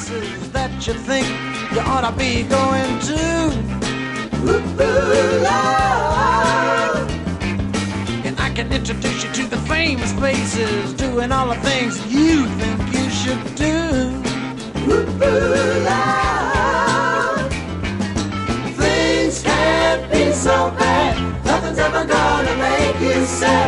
places that you think you ought to be going to. Ooh, love. And I can introduce you to the famous places, doing all the things you think you should do. Ooh, love. Things can't be so bad. Nothing's ever gonna make you sad.